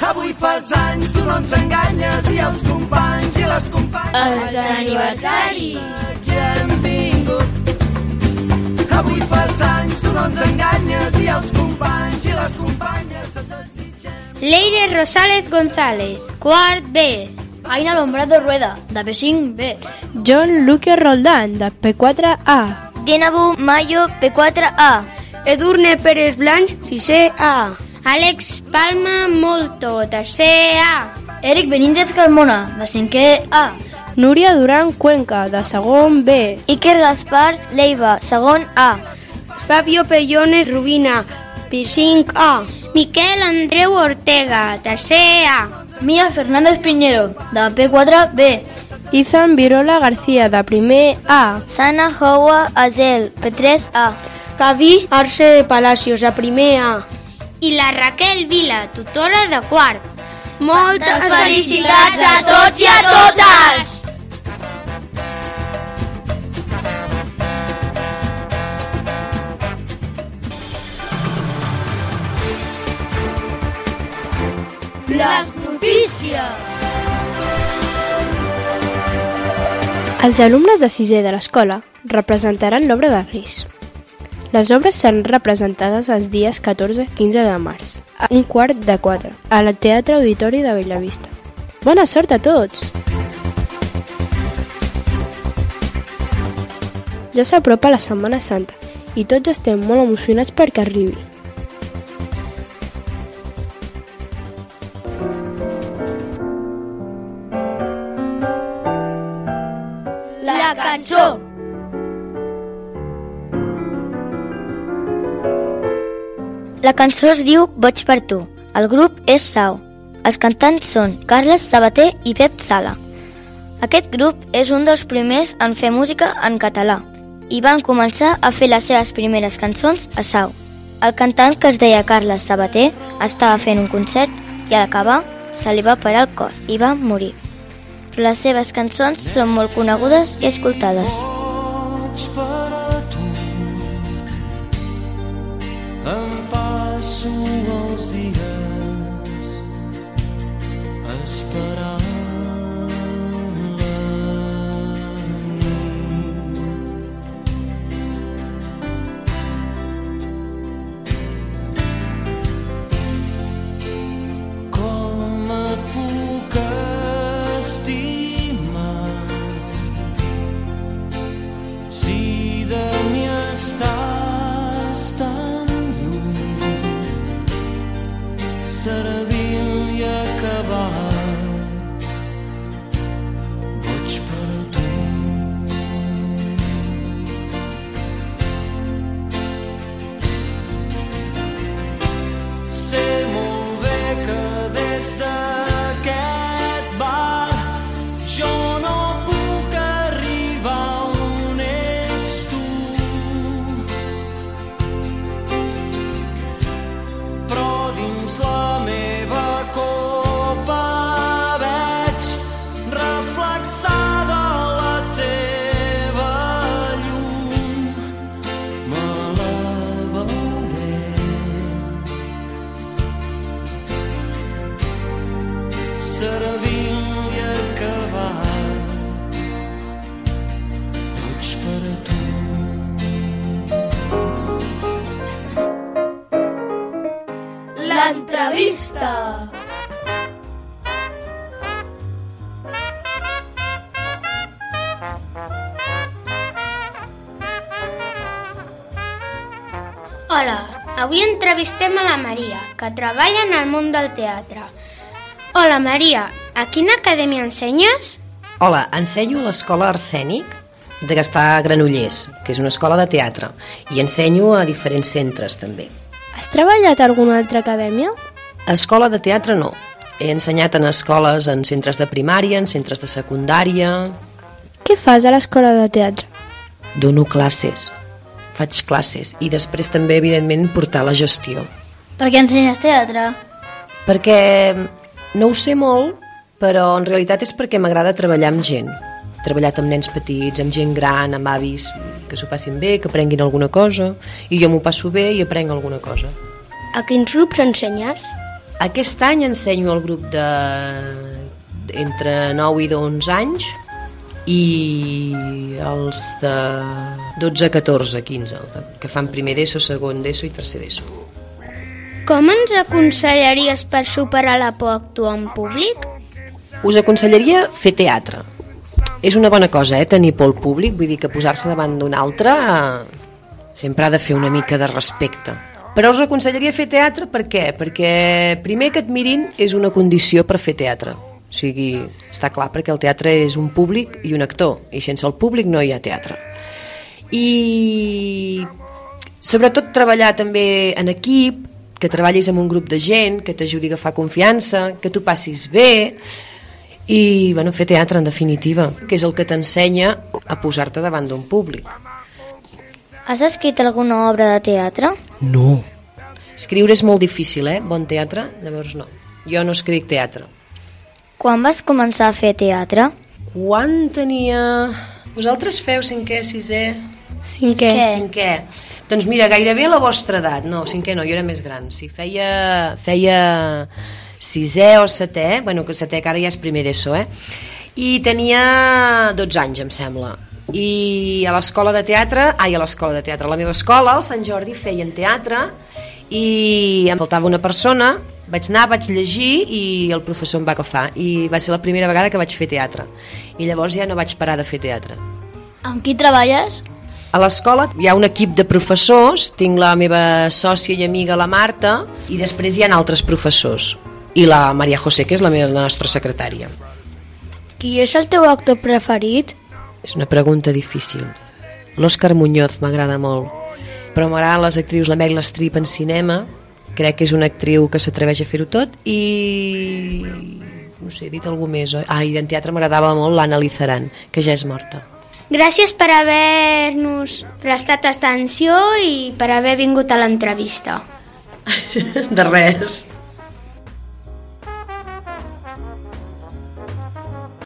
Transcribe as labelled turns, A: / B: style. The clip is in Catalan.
A: Avui fas anys, tu no ens enganyes, i els companys i les companyes.
B: Els aniversaris.
A: Aquí hem vingut. Avui fas anys, tu no ens enganyes, i els companys i les companyes et desitgem.
B: Leire Rosales González, quart B.
C: Aina Lombrado Rueda, de P5B.
D: John Luque Roldán, de P4A.
E: Dienabu Mayo, P4A.
C: Edurne Pérez Blanch, 6A.
B: Àlex Palma Molto, tercer A.
C: Eric Benítez Carmona, de 5A.
D: Núria Duran Cuenca, de segon B.
E: Iker Gaspar Leiva, segon A.
C: Fabio Pellones Rubina, P5A.
B: Miquel Andreu Ortega, tercer A.
C: Mia Fernández Piñero, de P4B.
D: Ethan Virola García, de primer A.
E: Sana Howa Azel, P3A.
C: Cavi Arce Palacios, de primer A.
B: I la Raquel Vila, tutora de quart.
E: Moltes felicitats a tots i a totes!
C: Les notícies.
D: Els alumnes de sisè de l'escola representaran l'obra de Reis. Les obres seran representades els dies 14 i 15 de març, a 3:15, al Teatre Auditori de Bellavista. Bona sort a tots! Ja s'apropa la Setmana Santa i tots estem molt emocionats perquè arribi.
C: La cançó.
E: La cançó es diu Boig per tu. El grup és Sau. Els cantants són Carles Sabater i Pep Sala. Aquest grup és un dels primers en fer música en català i van començar a fer les seves primeres cançons a Sau. El cantant, que es deia Carles Sabater, estava fent un concert i a l'acabar se li va parar el cor i va morir. Però les seves cançons són molt conegudes i escoltades.
A: Boig per tu, em passo els dies esperant la nit. Com et puc estimar si de mi estàs tan lluny, servil i acabat, boig per tu. Sé molt bé que des d'aquest bar jo no puc arribar on ets tu, però dins la meva copa veig reflexada la teva llum. Me la veuré servil i acabat, boig per tu.
C: L'entrevista.
B: Hola, avui entrevistem a la Maria, que treballa en el món del teatre. Hola Maria, a quina acadèmia ensenyes?
F: Hola, ensenyo a l'Escola Arsènic de que està a Granollers, que és una escola de teatre, i ensenyo a diferents centres també.
D: Has treballat a alguna altra acadèmia?
F: A escola de teatre no. He ensenyat en escoles, en centres de primària, en centres de secundària.
D: Què fas a l'escola de teatre?
F: Dono classes, faig classes i després també, evidentment, portar la gestió.
C: Per què ensenyes teatre?
F: Perquè no ho sé molt, però en realitat és perquè m'agrada treballar amb gent. He treballat amb nens petits, amb gent gran, amb avis que s'ho passin bé, que aprenguin alguna cosa, i jo m'ho passo bé i aprenc alguna cosa.
C: A quins grups ensenyes?
F: Aquest any ensenyo el grup entre 9 i 11 anys i els de 12, 14, 15, que fan primer d'ESO, segon d'ESO i tercer d'ESO.
B: Com ens aconsellaries per superar la por a actuar en públic?
F: Us aconsellaria fer teatre. És una bona cosa, tenir por al públic, vull dir que posar-se davant d'un altre sempre ha de fer una mica de respecte. Però us aconsellaria fer teatre per què? Perquè primer que et mirin és una condició per fer teatre. O sigui, està clar, perquè el teatre és un públic i un actor, i sense el públic no hi ha teatre. I sobretot treballar també en equip, que treballis amb un grup de gent, que t'ajudi a agafar confiança, que tu passis bé, i bueno, fer teatre en definitiva, que és el que t'ensenya a posar-te davant d'un públic.
E: Has escrit alguna obra de teatre?
F: No. Escriure és molt difícil, bon teatre? Llavors no. Jo no escric teatre.
E: Quan vas començar a fer teatre?
F: Quan tenia... Vosaltres feu cinquè, sisè?
D: Cinquè.
F: Doncs mira, gairebé a la vostra edat. No, cinquè no, jo era més gran. Sí, feia sisè o setè, bueno, que setè que ara ja és primer d'ESO, I tenia 12 anys, em sembla. I a l'escola de teatre, a la meva escola, al Sant Jordi, feien teatre i em faltava una persona, vaig anar, vaig llegir i el professor em va agafar i va ser la primera vegada que vaig fer teatre i llavors ja no vaig parar de fer teatre.
C: Amb qui treballes?
F: A l'escola hi ha un equip de professors, tinc la meva sòcia i amiga la Marta i després hi ha altres professors i la Maria José, que és la nostra secretària.
C: Qui és el teu actor preferit?
F: És una pregunta difícil. L'Òscar Muñoz m'agrada molt, però m'agraden les actrius, la Meryl Streep en cinema, crec que és una actriu que s'atreveix a fer-ho tot i no sé, he dit algú més, oi? I en teatre m'agradava molt l'Anna Lizaran, que ja és morta.
B: Gràcies per haver-nos prestat atenció i per haver vingut a l'entrevista.
F: De res.